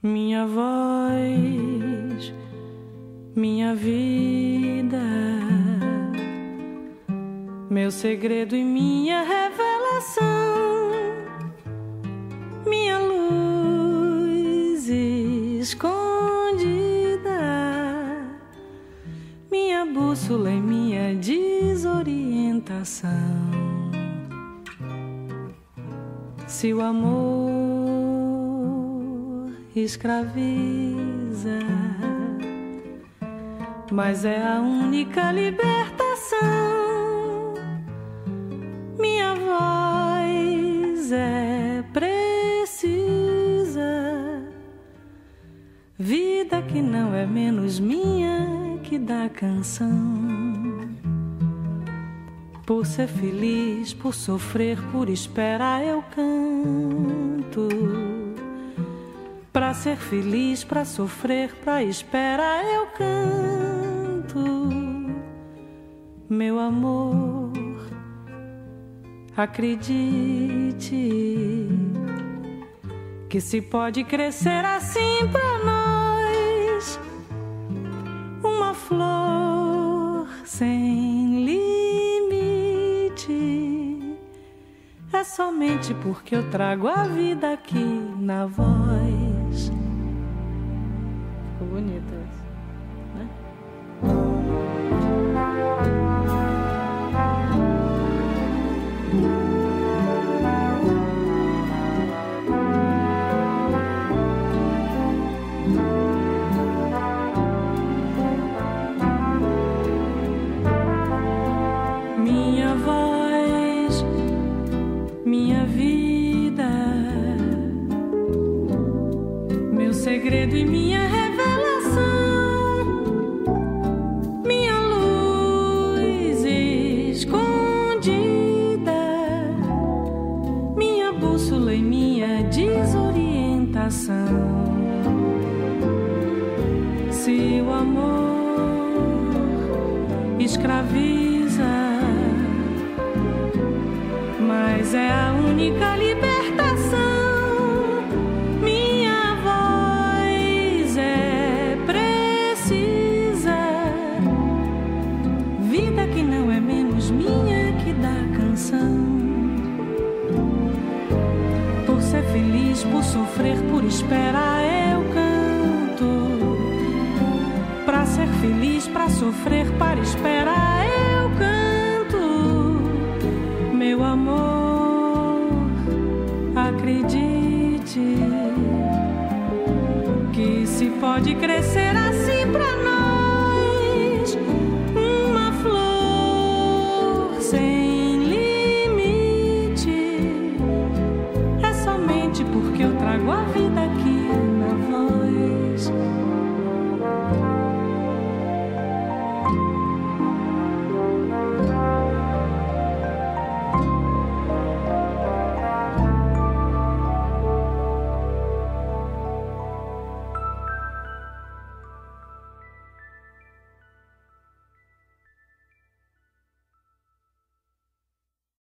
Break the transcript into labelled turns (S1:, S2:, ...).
S1: Minha voz, minha vida, meu segredo e minha revelação, minha luz escondida, minha bússola e minha desorientação. Se o amor escraviza, mas é a única libertação. Minha voz é precisa, vida que não é menos minha que da canção. Por ser feliz, por sofrer, por esperar eu canto. Pra ser feliz, pra sofrer, pra esperar eu canto. Meu amor, acredite que se pode crescer assim pra nós, uma flor sem limite. É somente porque eu trago a vida aqui na voz. Ficou bonito isso, né? Minha voz, minha vida, meu segredo e minha revelação, minha luz escondida, minha bússola e minha desorientação. Se o amor escraviza, mas é a única libertação. Minha voz é precisa, vida que não é menos minha que da canção. Por ser feliz, por sofrer, por esperar eu canto. Pra ser feliz, pra sofrer, para esperar eu canto. Meu amor, acredite que se pode crescer assim pra nós.